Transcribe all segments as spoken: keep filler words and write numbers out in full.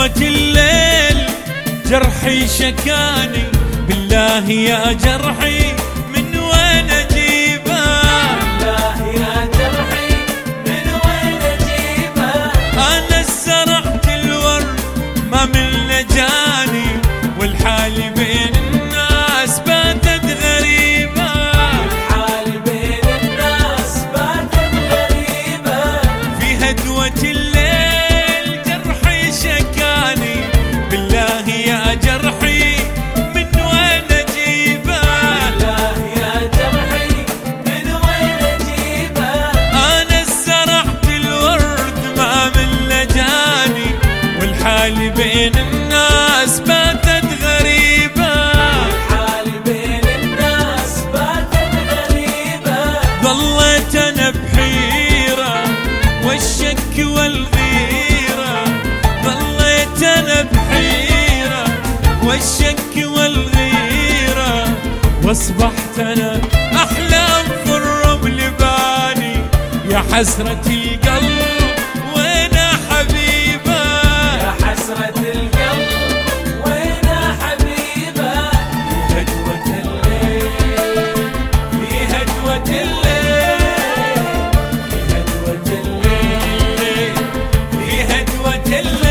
كتمة الليل جرحي شكاني، بالله يا جرحي من وين اجيبه؟ بالله يا جرحي من وين اجيبه؟ انا زرعت الورد ما من لجاني، والحال بين الناس باتت غريبة. والحال بين الناس باتت غريبة. في هدوة الليل جرحي شكاني، بالله يا جرحي من وين اجيبه؟ بالله يا جرحي من وين اجيبه؟ انا زرعت الورد ما من لجاني، والحال بين الناس باتت غريبة. والحال بين الناس باتت غريبة. ظليت انا بحيرة والشك والغيرة، ظليت انا بحيرة والشك والغيرة، واصبحت انا احلام في الرمل باني. يا حسرة القلب وين حبيبة؟ يا حسرة القلب وين حبيبة؟ في هدوة الليل، في هدوة الليل، في هدوة الليل، في هدوة الليل.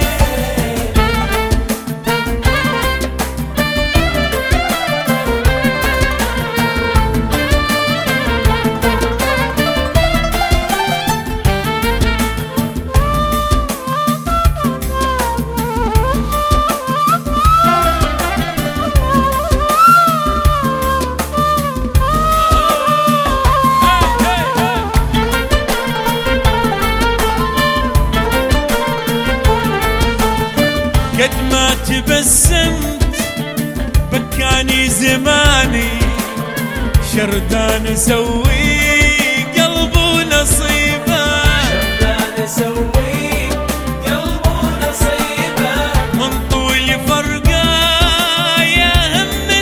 قد ما تبسمت بكاني زماني، شردان اسوي قلب ونصيبه. شردان اسوي قلب ونصيبه. من طول فرقه يا هم من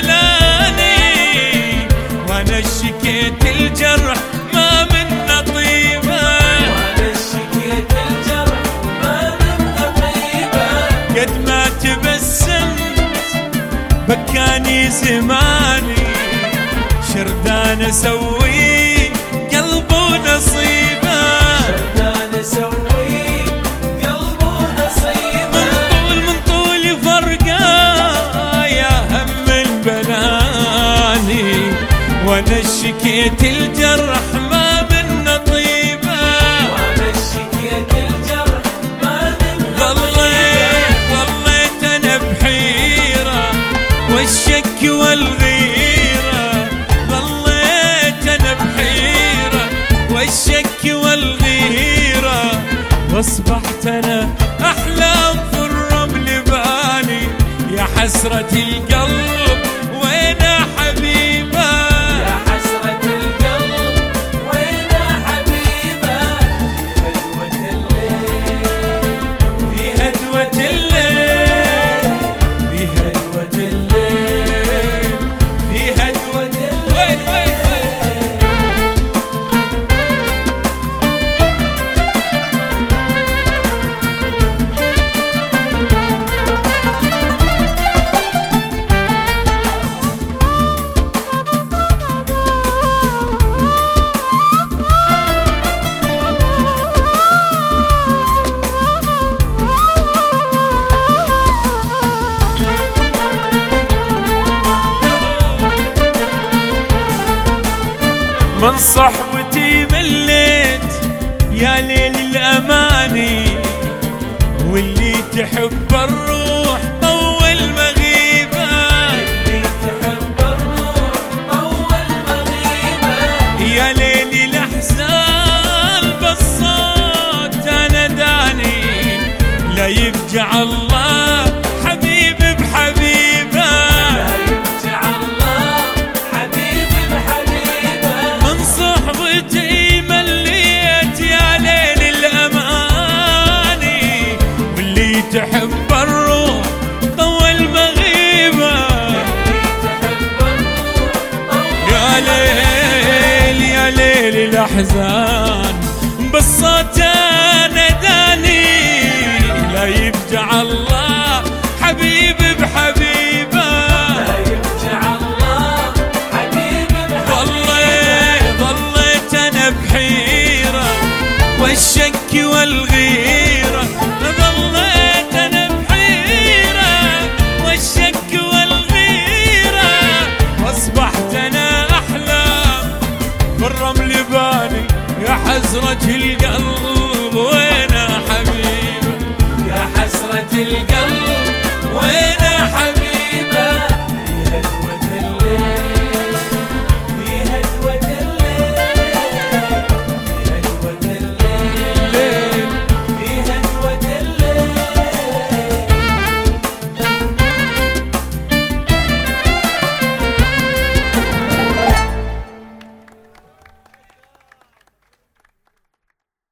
بلاني، وانا شكيت الجرح ما من نطيبه. وانا شكيت الجرح ما من نطيبه. قد ما تبسمت بكاني زماني، شردان اسوي قلب ونصيبه. شردان اسوي قلب ونصيبه. من طول من طول فرقه يا هم البناني، وانا شكيت الجرح ما من نطيبه. وانا شكيت الجرح ما من ظليت ظليت انا بحيرة والشك والغيرة، ظليت انا بحيرة والشك والغيرة، واصبحت انا احلام في الرمل باني. يا حسرة القلب وين حبيبة؟ يا حسرة القلب وين حبيبة؟ في هدوة الليل، في هدوة الليل، في هدوة الليل، في هدوة الليل. وين وين من صحبتي مليت يا ليل الأماني، واللي تحب الروح طول مغيبة. اللي تحب الروح طول مغيبة. يا ليل الأحزان بالصوت أنا داني، لا يفجع الله حبيب بحبيبه. لا يرجع الله حبيب بحبيبه. من صحبتي مليت يا ليل الأماني، واللي تحب الروح طول مغيبة. يا ليل يا ليل الأحزان بالصوت ناداني، لا يفجع والغيرة ظليت أنا بحيرة والشك والغيرة أصبحت أنا أحلام بالرمل باني يا حسرة القلب وين حبيبي يا حسرة القلب